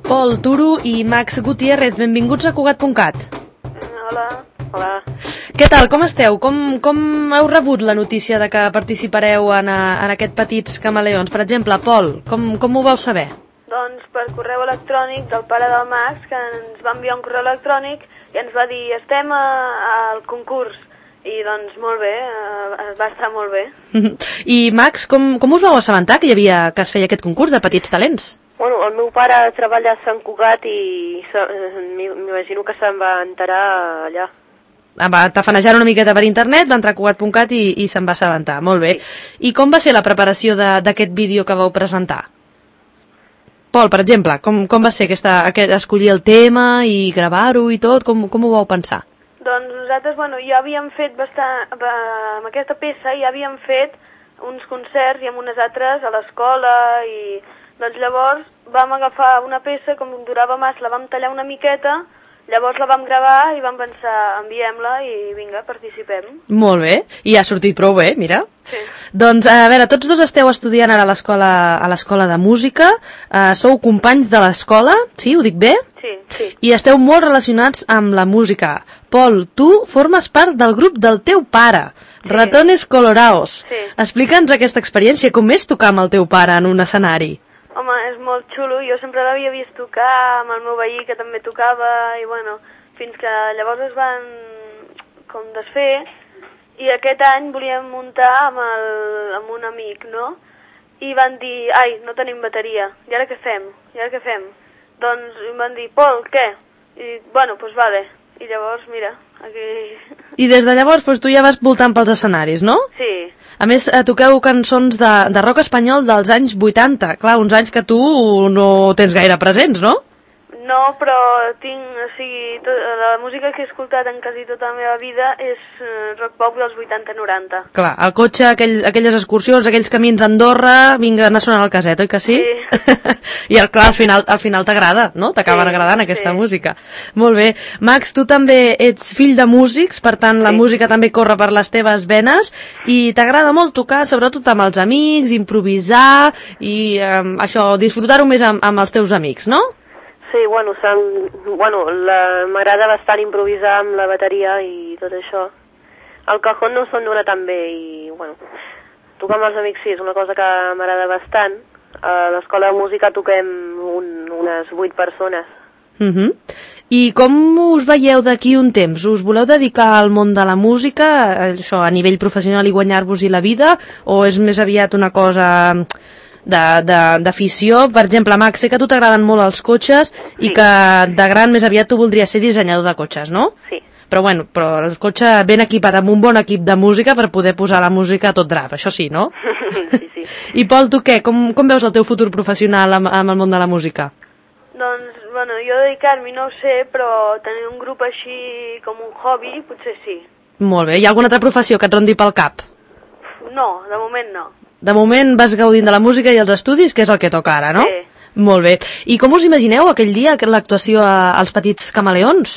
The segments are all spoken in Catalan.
Pol Turo i Max Gutiérrez, benvinguts a Cugat.cat. Hola. Què tal, com esteu? Com heu rebut la notícia de que participareu en aquest Petits Camaleons? Per exemple, Pol, com ho vau saber? Doncs per correu electrònic del pare del Max, que ens va enviar un correu electrònic i ens va dir, estem al concurs. I doncs molt bé, va estar molt bé. I Max, com us vau assabentar que es feia aquest concurs de petits talents? Bueno, el meu pare treballa a Sant Cugat i m'imagino que se'n va enterar allà. Va tafanejar una miqueta per internet, va entrar a Cugat.cat i se'n va assabentar. Molt bé. Sí. I com va ser la preparació d'aquest vídeo que vau presentar? Pol, per exemple, com va ser escollir el tema i gravar-ho i tot? Com ho vau pensar? Doncs nosaltres, ja havíem fet amb aquesta peça ja havíem fet uns concerts i amb unes altres a l'escola i doncs llavors vam agafar una peça, com durava massa, la vam tallar una miqueta, llavors la vam gravar i vam pensar, enviem-la i vinga, participem. Molt bé, i ha sortit prou bé, mira. Sí. Doncs, a veure, tots dos esteu estudiant ara a l'escola de música, sou companys de l'escola, sí, ho dic bé? Sí. I esteu molt relacionats amb la música. Pol, tu formes part del grup del teu pare, sí. Ratones Colorados. Sí. Explica'ns aquesta experiència, com és tocar amb el teu pare en un escenari? Home, és molt xulo, jo sempre l'havia vist tocar amb el meu veí que també tocava i fins que llavors es van com desfer i aquest any volíem muntar amb un amic, no? I van dir, no tenim bateria, i ara què fem? Doncs em van dir, Pol, què? I doncs vale. I llavors, mira, aquí... I des de llavors tu ja vas voltant pels escenaris, no? Sí. A més, toqueu cançons de rock espanyol dels anys 80. Clar, uns anys que tu no tens gaire presents, no? No, però la música que he escoltat en quasi tota la meva vida és rock pop dels 80-90. Clar, al cotxe, aquelles excursions, aquells camins a Andorra, vinga, anar sonant el caset, oi que sí? Sí. I clar, al final t'agrada, no? T'acaben agradant aquesta música. Molt bé. Max, tu també ets fill de músics, per tant la música també corre per les teves venes i t'agrada molt tocar, sobretot amb els amics, improvisar i disfrutar-ho més amb els teus amics, no? Sí, m'agrada bastant improvisar amb la bateria i tot això. El cajón no se'n dona tan bé i, tocar amb els amics sí, és una cosa que m'agrada bastant. A l'escola de música toquem unes 8 persones. I com us veieu d'aquí un temps? Us voleu dedicar al món de la música, això a nivell professional i guanyar-vos-hi la vida, o és més aviat una cosa d'afició? Per exemple, Max, sé que a tu t'agraden molt els cotxes i que de gran més aviat tu voldries ser dissenyador de cotxes, no? Sí. Però el cotxe ben equipat amb un bon equip de música per poder posar la música a tot drap, això sí, no? Sí. I Pol, tu què? Com veus el teu futur professional amb el món de la música? Doncs, jo dedicar-m'hi no ho sé, però tenir un grup així com un hobby, potser sí. Molt bé. Hi ha alguna altra professió que et rondi pel cap? No, de moment no. De moment vas gaudint de la música i els estudis, que és el que toca ara, no? Sí. Molt bé. I com us imagineu aquell dia l'actuació als Petits Camaleons?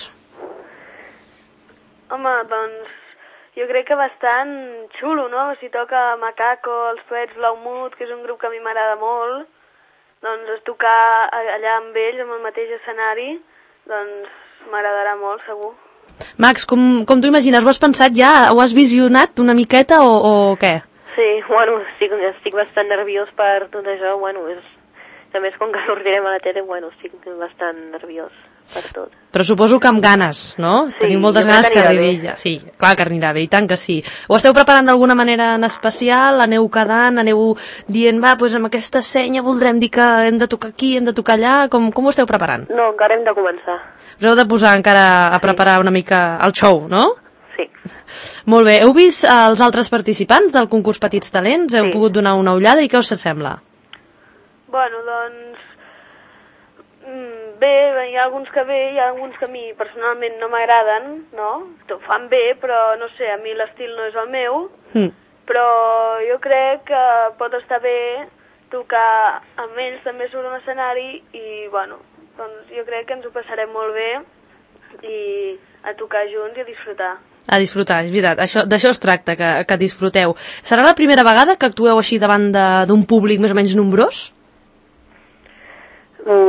Home, doncs jo crec que bastant xulo, no? Si toca Macaco, els Poets Blaumut, que és un grup que a mi m'agrada molt, doncs tocar allà amb ells, amb el mateix escenari, doncs m'agradarà molt, segur. Max, com t'ho imagines? Ho has pensat ja? Ho has visionat una miqueta o què? Sí, estic bastant nerviós per tot això, a més com que sortirem a la tele, estic bastant nerviós per tot. Però suposo que amb ganes, no? Sí, teniu moltes ganes que arribi ja. Sí, clar que anirà bé, i tant que sí. Ho esteu preparant d'alguna manera en especial? Aneu quedant, aneu dient, amb aquesta senya voldrem dir que hem de tocar aquí, hem de tocar allà? Com ho esteu preparant? No, encara hem de començar. Us heu de posar encara a preparar una mica el show, no? Sí. Molt bé. Heu vist els altres participants del concurs Petits Talents? Heu pogut donar una ullada i què us sembla? Doncs bé, hi ha alguns que hi ha alguns que a mi personalment no m'agraden, no? Ho fan bé, però no sé, a mi l'estil no és el meu, però jo crec que pot estar bé tocar amb ells també sobre un escenari i, doncs jo crec que ens ho passarem molt bé i a tocar junts i a disfrutar. A disfrutar, és veritat. D'això es tracta, que disfruteu. Serà la primera vegada que actueu així davant d'un públic més o menys nombrós?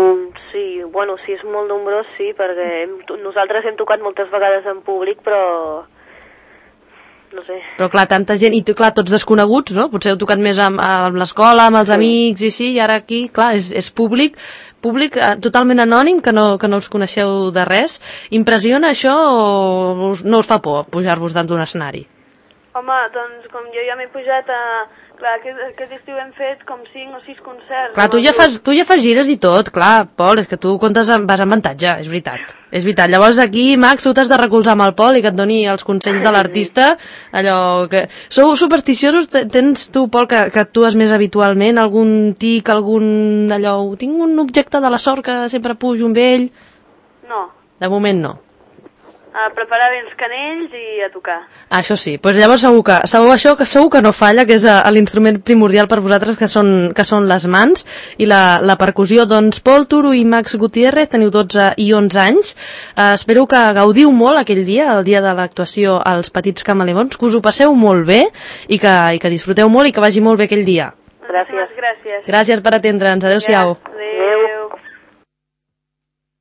sí, bueno, si és molt nombrós, sí, perquè nosaltres hem tocat moltes vegades en públic, però no sé. Però clar, tanta gent, i clar, tots desconeguts, no? Potser heu tocat més amb l'escola, amb els amics i així, i ara aquí, clar, és públic totalment anònim, que no els coneixeu de res. Impressiona això o no us fa por pujar-vos dalt d'un escenari? Home, doncs com jo ja m'he pujat a... Clar, aquest estiu hem fet com 5 o 6 concerts. Clar, tu ja fas gires i tot, clar, Pol, és que tu vas amb avantatge, és veritat. És veritat. Llavors aquí, Max, tu t'has de recolzar amb el Pol i que et doni els consells de l'artista, allò que... Sou supersticiosos? Tens tu, Pol, que actues més habitualment, algun tic, allò... Tinc un objecte de la sort que sempre pujo amb ell? No. De moment no. A preparar bé els canells i a tocar. Això sí, doncs llavors segur que no falla, que és l'instrument primordial per vosaltres, que són les mans i la percussió. Doncs Pol Turo i Max Gutiérrez, teniu 12 i 11 anys. Espero que gaudiu molt aquell dia, el dia de l'actuació als Petits Camaleons, que us ho passeu molt bé i que disfruteu molt i que vagi molt bé aquell dia. Gràcies. Gràcies per atendre'ns. Adéu-siau.